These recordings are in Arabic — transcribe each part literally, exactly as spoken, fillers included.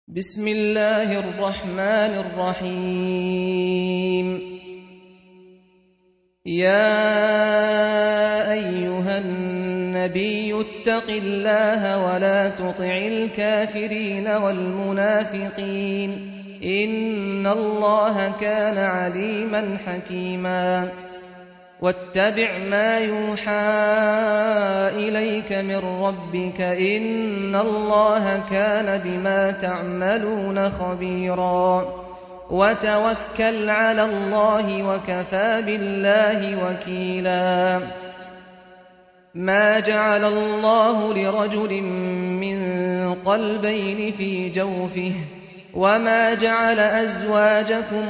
بسم الله الرحمن الرحيم يا أيها النبي اتق الله ولا تطع الكافرين والمنافقين إن الله كان عليما حكيما واتبع ما يوحى إليك من ربك إن الله كان بما تعملون خبيرا وتوكل على الله وكفى بالله وكيلا ما جعل الله لرجل من قلبين في جوفه وما جعل أزواجكم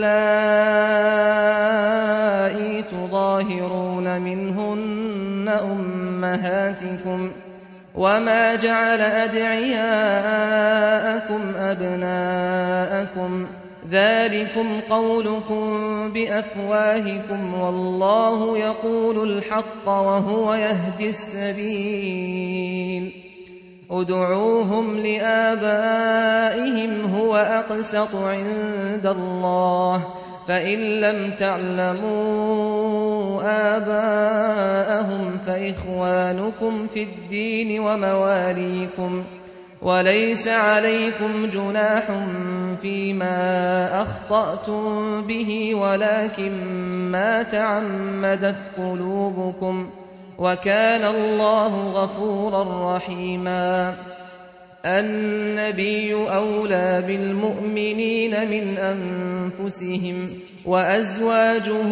اللائي تظاهرون منهن أمهاتكم وما جعل أدعياءكم أبناءكم ذلكم قولكم بأفواهكم والله يقول الحق وهو يهدي السبيل ادعوهم لآبائهم هو أقسط عند الله فإن لم تعلموا آباءهم فإخوانكم في الدين ومواليكم وليس عليكم جناح فيما أخطأتم به ولكن ما تعمدت قلوبكم وكان الله غفورا رحيما النبي أولى بالمؤمنين من أنفسهم وأزواجه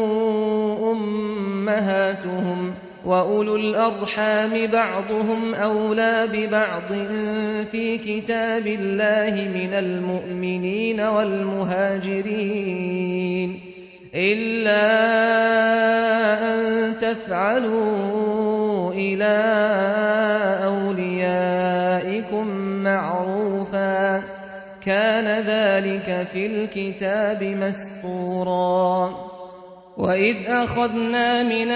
أمهاتهم وأولو الأرحام بعضهم أولى ببعض في كتاب الله من المؤمنين والمهاجرين إلا أن تفعلوا إلى أوليائكم معروفا كان ذلك في الكتاب مسطورا وإذ أخذنا من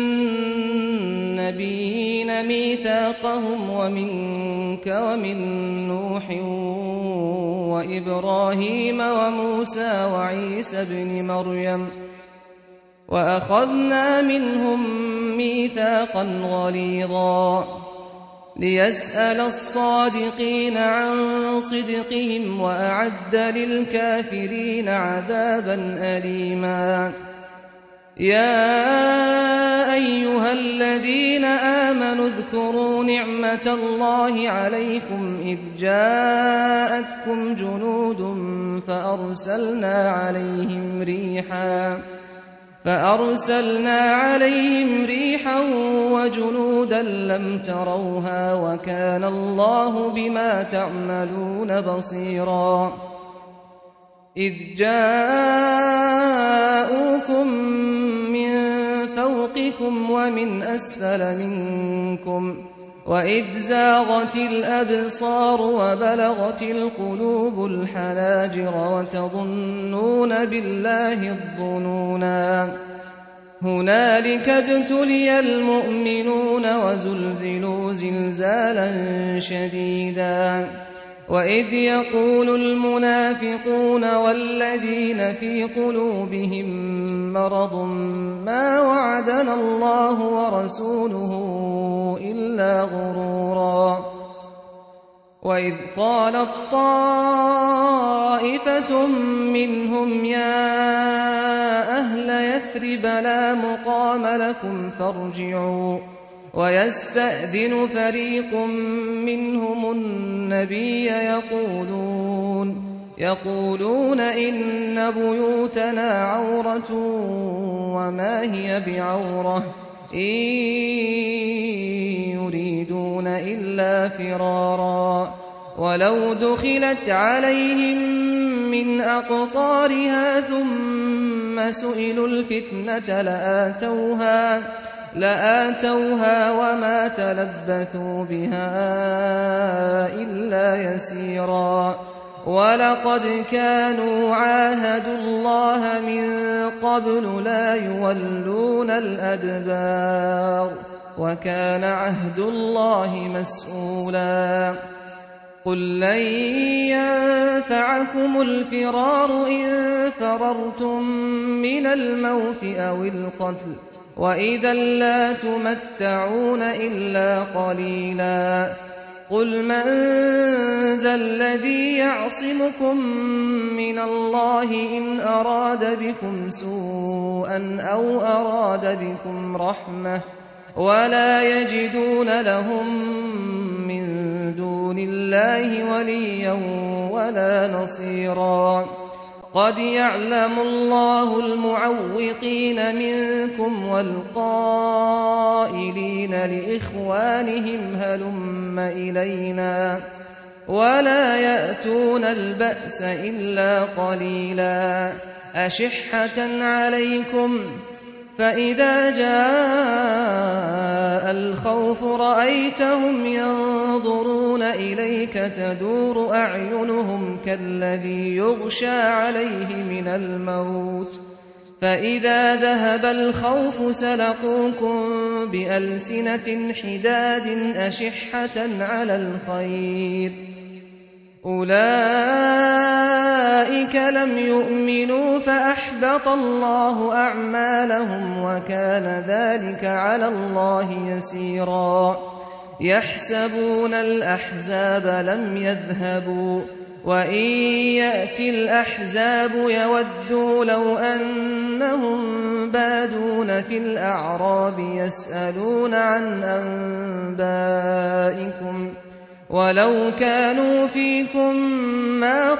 النبيين ميثاقهم ومنك ومن نوح وإبراهيم وموسى وعيسى ابن مريم وأخذنا منهم ميثاقا غليظا ليسأل الصادقين عن صدقهم وأعد للكافرين عذابا أليما يا أيها الذين آمنوا اذكروا نعمة الله عليكم إذ جاءتكم جنود فأرسلنا عليهم ريحا فأرسلنا عليهم ريحا وجنودا لم تروها وكان الله بما تعملون بصيرا إذ جاءوكم من فوقكم ومن أسفل منكم وإذ زاغت الأبصار وبلغت القلوب الحناجر وتظنون بالله الظنونا هنالك ابتلي المؤمنون وزلزلوا زلزالا شديدا وإذ يقول المنافقون والذين في قلوبهم مرض ما وعدنا الله ورسوله إلا غرورا وإذ قالت طائفة منهم يا أهل يثرب لا مقام لكم فارجعوا ويستأذن فريق منهم النبي يقولون يقولون إن بيوتنا عورة وما هي بعورة إن يريدون إلا فرارا ولو دخلت عليهم من أقطارها ثم سئلوا الفتنة لآتوها لآتوها وما تلبثوا بها إلا يسيرا ولقد كانوا عاهدوا الله من قبل لا يولون الأدبار وكان عهد الله مسؤولا قل لن ينفعكم الفرار إن فررتم من الموت أو القتل وإذا لا تمتعون إلا قليلا قل من ذا الذي يعصمكم من الله إن أراد بكم سوءا أو أراد بكم رحمة ولا يجدون لهم من دون الله وليا ولا نصيرا قد يعلم الله المعوقين منكم والقائلين لإخوانهم هلم إلينا ولا يأتون البأس إلا قليلا أشحة عليكم فإذا جاء الخوف رأيتهم ينظرون إليك تدور أعينهم كالذي يغشى عليه من الموت فإذا ذهب الخوف سلقوكم بألسنة حداد أشحة على الخير أولئك لم يؤمنوا فأحبط الله أعمالهم وكان ذلك على الله يسيرا يحسبون الأحزاب لم يذهبوا وإن يأتي الأحزاب يودوا لو أنهم بادون في الأعراب يسألون عن أنبائكم ولو كانوا فيكم ما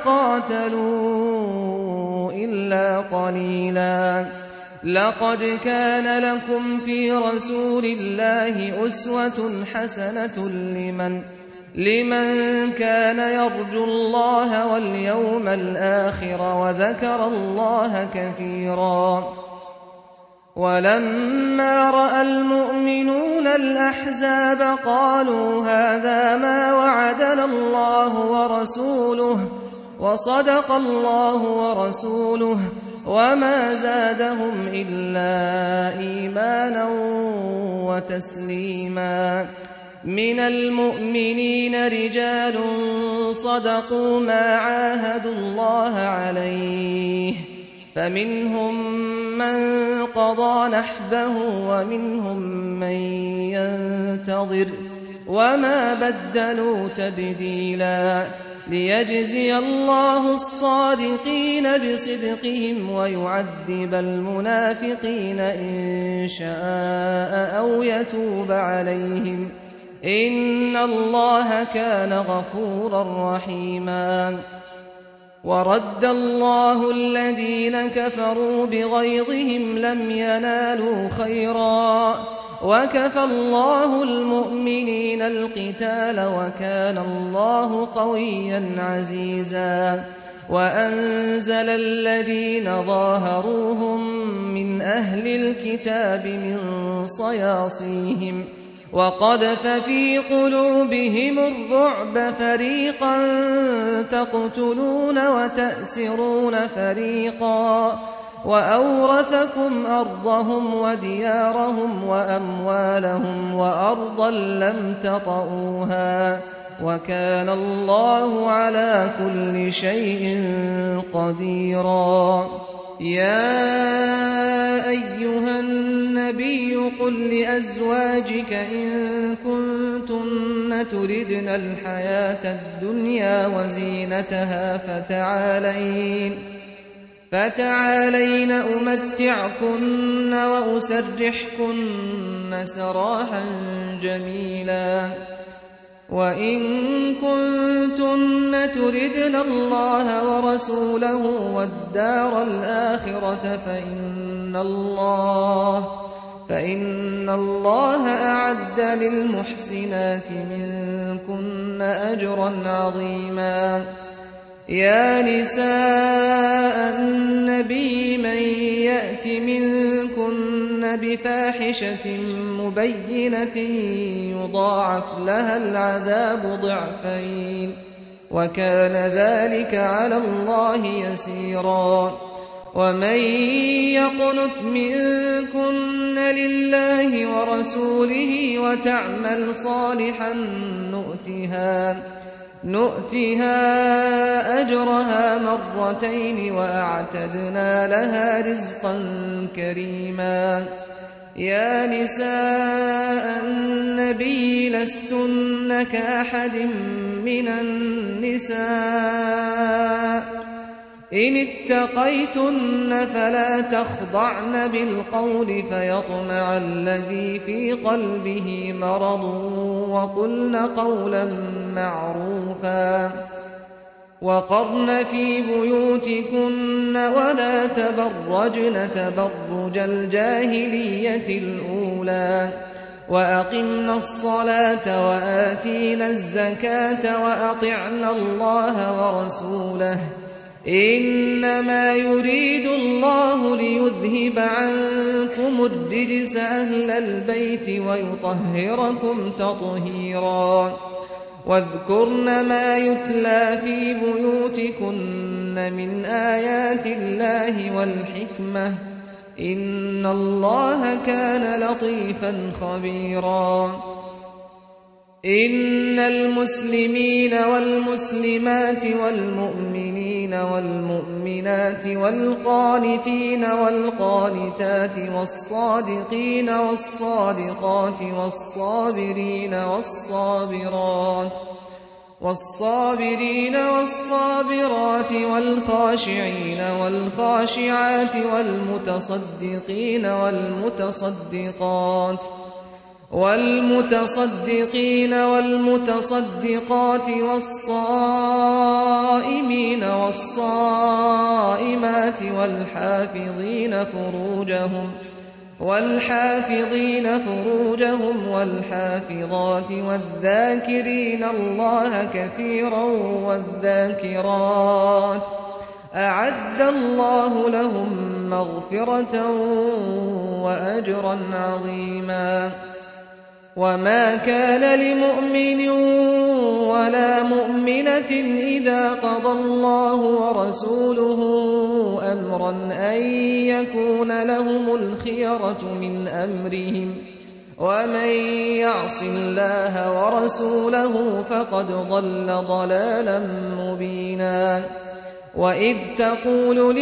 قاتلوا إلا قليلا لقد كان لكم في رسول الله أسوة حسنة لمن لمن كان يرجو الله واليوم الآخر وذكر الله كثيرا ولما رأى المؤمنون الأحزاب قالوا هذا ما وعدنا الله ورسوله وصدق الله ورسوله وما زادهم إلا إيمانا وتسليما من المؤمنين رجال صدقوا ما عاهدوا الله عليه فمنهم من قضى نحبه ومنهم من ينتظر وما بدلوا تبديلا ليجزي الله الصادقين بصدقهم ويعذب المنافقين إن شاء أو يتوب عليهم إن الله كان غفورا رحيما ورد الله الذين كفروا بغيظهم لم ينالوا خيرا وكفى الله المؤمنين القتال وكان الله قويا عزيزا وأنزل الذين ظاهروهم من أهل الكتاب من صياصيهم وقذف في قلوبهم الرعب فريقا تقتلون وتأسرون فريقا وأورثكم أرضهم وديارهم وأموالهم وأرضا لم تطئوها وكان الله على كل شيء قديرا يا أيها النبي قل لأزواجك إن كنتن تردن الحياة الدنيا وزينتها فتعالين فتعالين أمتعكن وأسرحكن سراحا جميلا وإن كنتن تردن الله ورسوله والدار الآخرة فإن الله فإن الله أعد للمحسنات منكن أجرا عظيما يا نساء النبي من يأت منكن بفاحشة مبينة يضاعف لها العذاب ضعفين وكان ذلك على الله يسيرا ومن يقنت منكن لله ورسوله وتعمل صالحا نؤتها نؤتها أجرها مرتين وأعتدنا لها رزقا كريما. يا نساء النبي لستن كأحد من النساء إن اتقيتن فلا تخضعن بالقول فيطمع الذي في قلبه مرض وقلن قولا معروفا. وقرن في بيوتكن ولا تبرجن تبرج الجاهلية الأولى وأقمنا الصلاة وآتينا الزكاة وأطعنا الله ورسوله إنما يريد الله ليذهب عنكم الرجس أهل البيت ويطهركم تطهيرا. واذكرن ما يتلى في بيوتكن من آيات الله والحكمة إن الله كان لطيفا خبيرا. إن المسلمين والمسلمات والمؤمنين والمؤمنات والقانتين والقانتات والصادقين والصادقات والصابرين والصابرات والصابرين والصابرات والخاشعين والخاشعات والمتصدقين والمتصدقات والمتصدقين والمتصدقات والصائمين والصائمات والحافظين فروجهم والحافظين فروجهم والحافظات والذاكرين الله كثيرا والذاكرات أعد الله لهم مغفرة وأجرا عظيما. وما كان لمؤمن ولا مؤمنة إذا قضى الله ورسوله أمرا أن يكون لهم الخيرة من أمرهم ومن يعص الله ورسوله فقد ضل ضلالا مبينا. وإذ تقول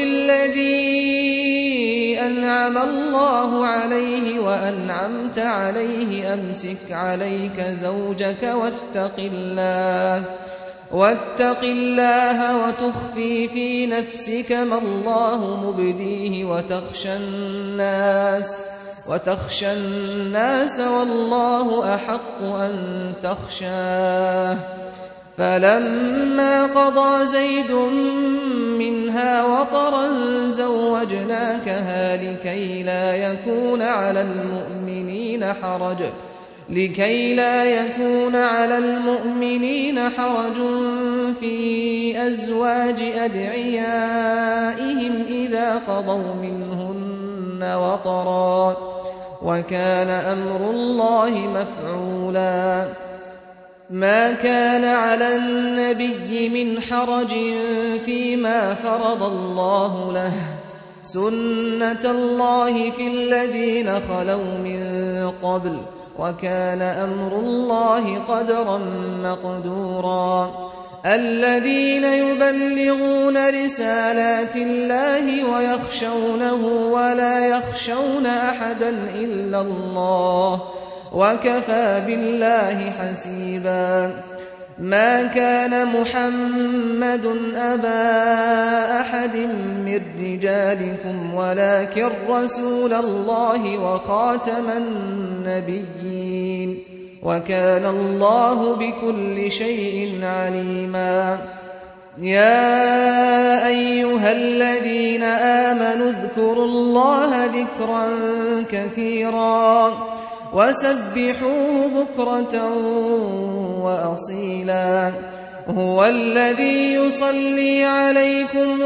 للذي أنعم الله عليه وأنعمت عليه أمسك عليك زوجك واتق الله واتق الله وتخفي في نفسك ما الله مبديه وتخشى الناس وتخشى الناس والله أحق أن تخشاه. فلما قضى زيد منها وطرا زوجناكها لكي لا يكون على المؤمنين حرج لكي لا يكون على المؤمنين حرج في أزواج أدعيائهم إذا قضوا منهن وطرا وكان أمر الله مفعولا. ما كان على النبي من حرج فيما فرض الله له سنة الله في الذين خلوا من قبل وكان أمر الله قدرا مقدورا. الذين يبلغون رسالات الله ويخشونه ولا يخشون أحدا إلا الله وكفى بالله حسيبا. ما كان محمد أبا أحد من رجالكم ولكن رسول الله وخاتم النبيين وكان الله بكل شيء عليما. يا أيها الذين آمنوا اذكروا الله ذكرا كثيرا وسبحوه بكرة وأصيلا. هو الذي يصلي عليكم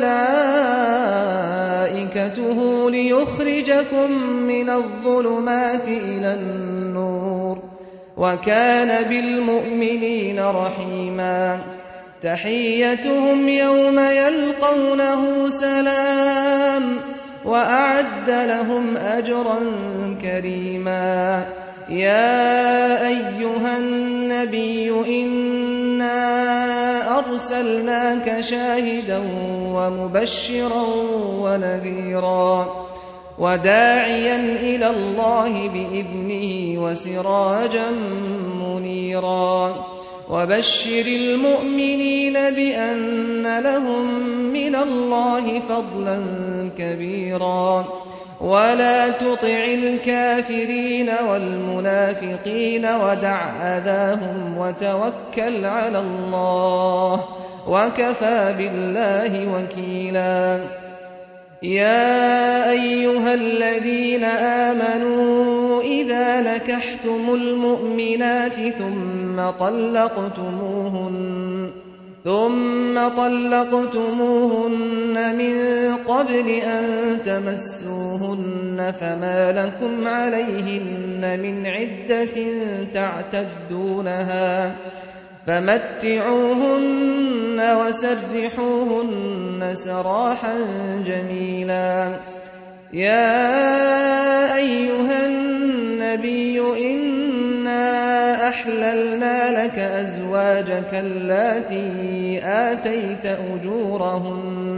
وملائكته ليخرجكم من الظلمات إلى النور وكان بالمؤمنين رحيما. تحيتهم يوم يلقونه سلام وأعد لهم أجرا كريما. يا أيها النبي إنا أرسلناك شاهدا ومبشرا ونذيرا وداعيا إلى الله بإذنه وسراجا منيرا وبشر المؤمنين بأن لهم من الله فضلا كبيرا ولا تطع الكافرين والمنافقين ودع أذاهم وتوكل على الله وكفى بالله وكيلا يا أيها الذين آمنوا إذا نكحتم المؤمنات ثم طلقتموهن ثم طلقتموهن من قبل أن تمسوهن فما لكم عليهن من عدة تعتدونها فمتعوهن وسرحوهن سراحا جميلا يا أيها النبي إنا أحللنا لك أزواجك اللاتي آتيت أجورهن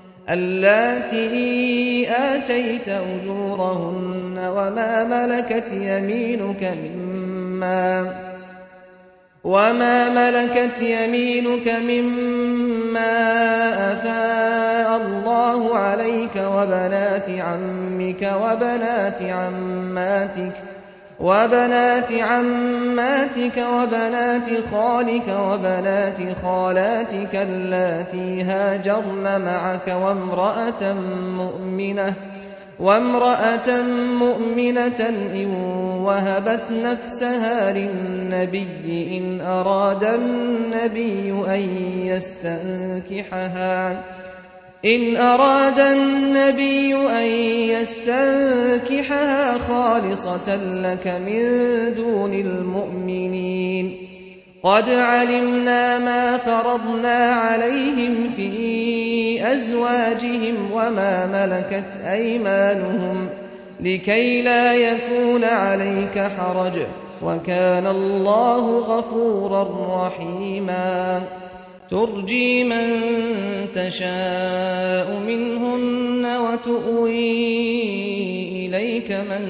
اللاتي آتيت أجورهن وما ملكت يمينك مما وما ملكت يمينك مما أفاء الله عليك وبنات عمك وبنات عماتك وبنات عماتك وبنات خالك وبنات خالاتك اللاتي هاجرن معك وامرأة مؤمنة وامرأة مؤمنة إن وهبت نفسها للنبي إن أراد النبي أن يستنكحها إن أراد النبي أن يستنكحها خالصة لك من دون المؤمنين قد علمنا ما فرضنا عليهم في أزواجهم وما ملكت أيمانهم لكي لا يكون عليك حرج وكان الله غفورا رحيما ترجي من تشاء منهن وتؤوي إليك من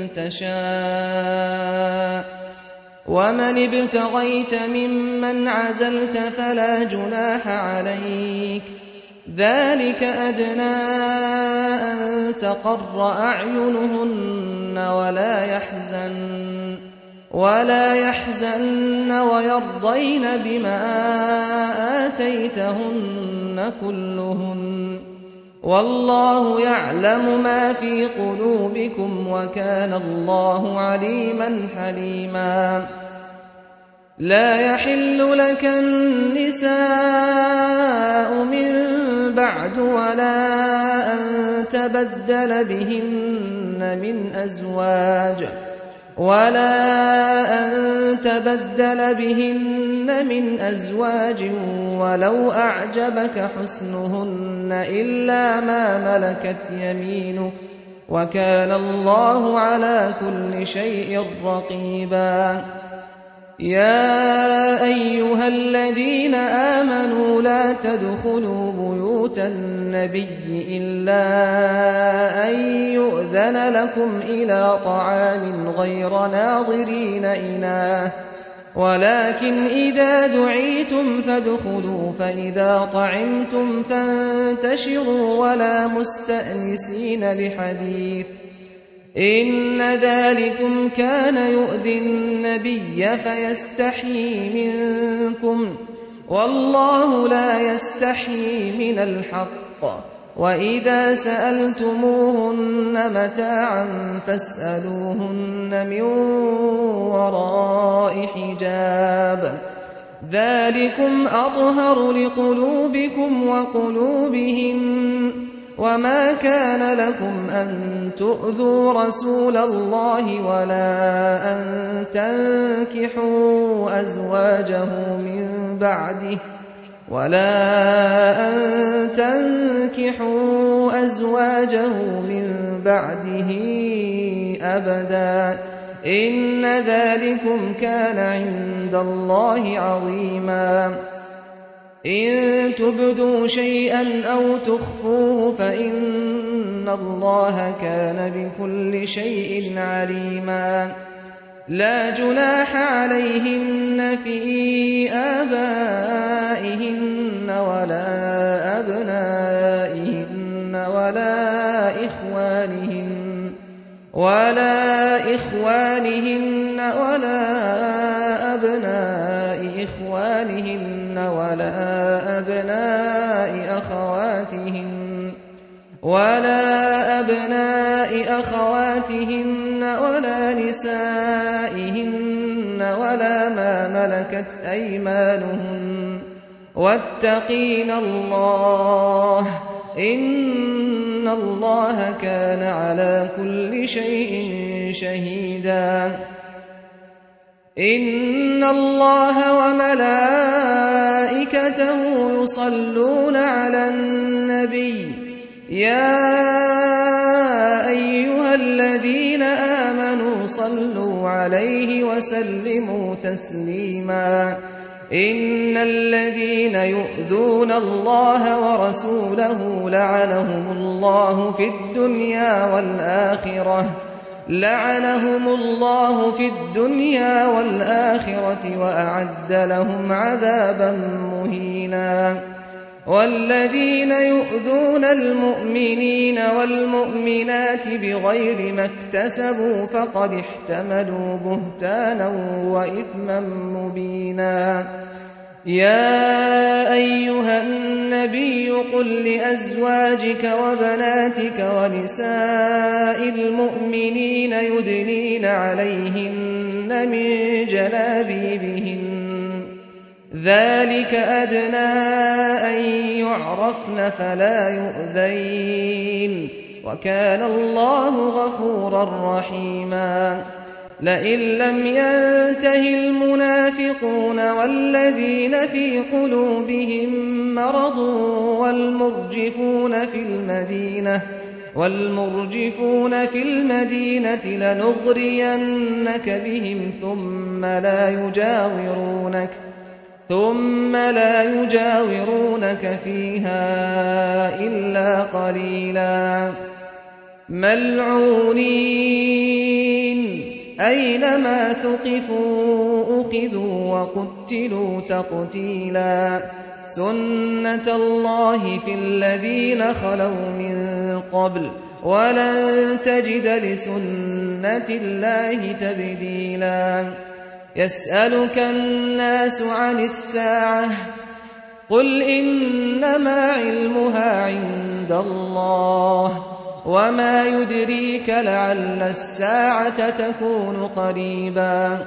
تشاء ومن ابتغيت ممن عزلت فلا جناح عليك ذلك أدنى أن تقر أعينهن ولا يحزن ولا يحزن ويرضين بما آتيتهن كلهن والله يعلم ما في قلوبكم وكان الله عليما حليما لا يحل لك النساء من بعد ولا أن تبدل بهن من أزواج ولا أن تبدل بهن من أزواج ولو أعجبك حسنهن إلا ما ملكت يمينك وكان الله على كل شيء رقيبا يا أيها الذين آمنوا لا تدخلوا بيوت النبي إلا أن يؤذن لكم إلى طعام غير ناظرين إناه ولكن إذا دعيتم فادخلوا فإذا طعمتم فانتشروا ولا مستأنسين لحديث إن ذلكم كان يؤذي النبي فيستحيي منكم والله لا يستحيي من الحق وإذا سألتموهن متاعا فاسألوهن من وراء حجاب ذلكم أطهر لقلوبكم وقلوبهن وما كان لكم أن تؤذوا رسول الله ولا أن تنكحوا أزواجه من بعده ولا أن تنكحوا أزواجه من بعده أبدا إن ذلكم كان عند الله عظيما إن تبدوا شيئا أو تخفوه فإن الله كان بكل شيء عليما لا جناح عليهن في آبائهن ولا أبنائهن ولا إخوانهن ولا إخوانهن ولا أبناء إخوانهن ولا أبناء أخواتهن ولا أبناء أخواتهن ولا نسائهن ولا ما ملكت أيمانهن واتقين الله إن الله كان على كل شيء شهيدا إن الله وملائكته يصلون على النبي يا أيها الذين آمنوا صلوا عليه وسلموا تسليما إن الذين يؤذون الله ورسوله لعنهم الله في الدنيا والآخرة لعنهم الله في الدنيا والآخرة وأعد لهم عذابا مهينا والذين يؤذون المؤمنين والمؤمنات بغير ما اكتسبوا فقد احتملوا بهتانا وإثما مبينا يا أيها النبي قل لأزواجك وبناتك ونساء المؤمنين يدنين عليهن من جلابيبهن ذلك أدنى أن يعرفن فلا يؤذين وكان الله غفورا رحيما لئن لم ينته المنافقون والذين في قلوبهم مرض والمرجفون في المدينة والمرجفون في المدينة لنغرينك بهم ثم لا يجاورونك ثم لا يجاورونك فيها إلا قليلا ملعونين أينما ثقفوا أخذوا وقتلوا تقتيلا سنة الله في الذين خلوا من قبل ولن تجد لسنة الله تبديلا يسألك الناس عن الساعة قل إنما علمها عند الله وما يدريك لعل الساعة تكون قريبا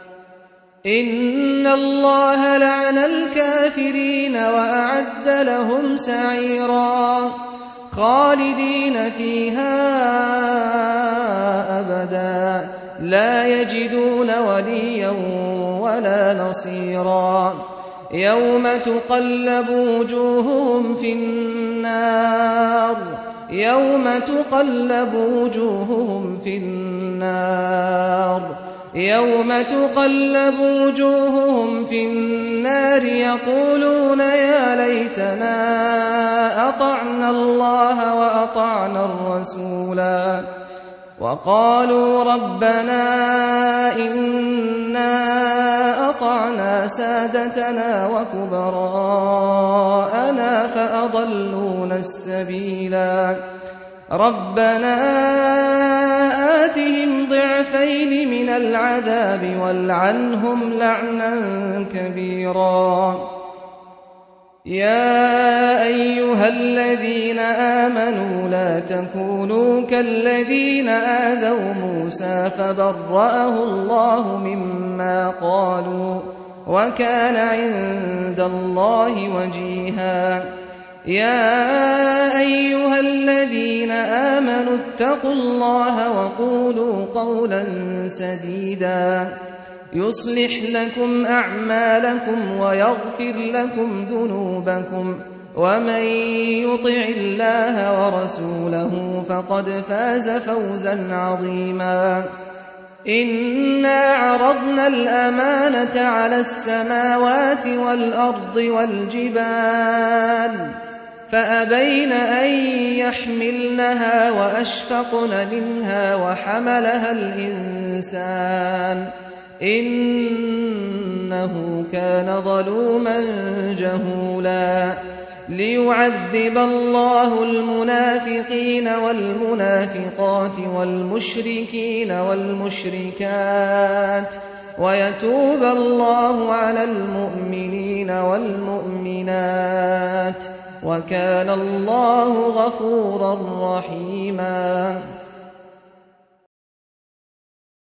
إن الله لعن الكافرين وأعد لهم سعيرا خالدين فيها أبدا لا يجدون وليا ولا نصيرا يوم تقلب وجوههم في النار يوم تقلب وجوههم في النار يوم تقلب وجوههم في النار يقولون يا ليتنا أطعنا الله وأطعنا الرسولا وقالوا ربنا إنا أطعنا سادتنا وكبراءنا فأضلونا السبيلا ربنا آتهم ضعفين من العذاب والعنهم لعنا كبيرا يا أيها الذين آمنوا لا تكونوا كالذين آذوا موسى فبرأه الله مما قالوا وكان عند الله وجيها يا أيها الذين آمنوا اتقوا الله وقولوا قولا سديدا يصلح لكم أعمالكم ويغفر لكم ذنوبكم ومن يطع الله ورسوله فقد فاز فوزا عظيما إنا عرضنا الأمانة على السماوات والأرض والجبال فأبين أن يحملنها وأشفقن منها وحملها الإنسان إنه كان ظلوما جهولا ليعذب الله المنافقين والمنافقات والمشركين والمشركات ويتوب الله على المؤمنين والمؤمنات وكان الله غفورا رحيما